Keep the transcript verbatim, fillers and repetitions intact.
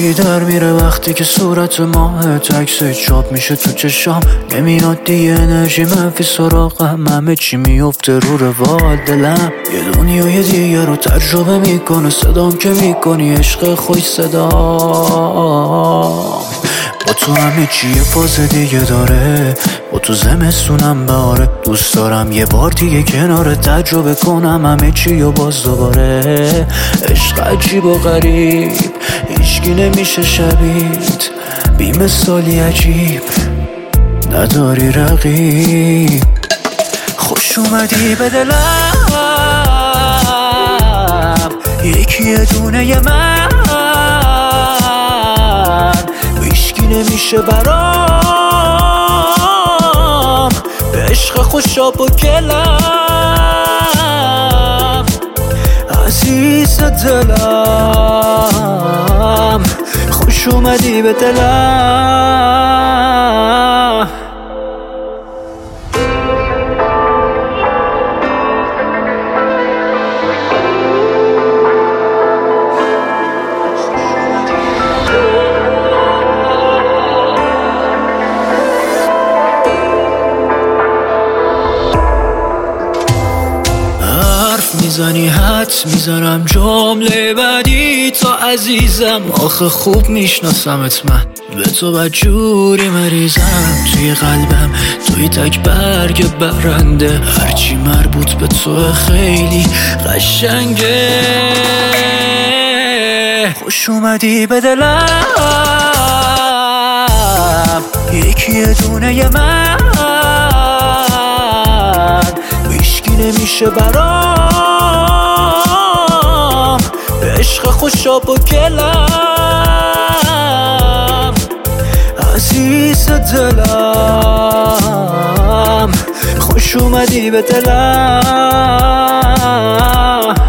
زندگی در میره وقتی که صورت ماه تکس چاپ میشه تو چشام. نمیاد دیگه انرژی منفی سراغم، همه چی میفته رو روال دلم. یه دنیای دیگه رو تجربه میکنه صدام که میکنی عشق خوش صدا. با تو همه چی یه فاز دیگه داره، با تو زمستونم بهاره. دوست دارم یه بار دیگه کنار تجربه کنم همه چی و باز دوباره. عشق عجیب و غریب هیچکی نمیشه شبیت، بی مثالی عجیب نداری رقیب. خوش اومدی به دلم یکی یه دونه من، هیچکی نمیشه برام به عشق خوشاب و گلم. عزیز دلم خوش اومدی به دلم. میزنی حد میزنم جمله بعدی تا عزیزم. آخه خوب میشناسمت من، به تو بدجوری مریضم. توی قلبم توی تک برگ برنده، هرچی مربوط به تو خیلی قشنگه. خوش اومدی به دلم یکی یه دونه من، هیچکی نمیشه برام به عشق خوشاب و گلم. عزیز دلم خوش اومدی به دلم.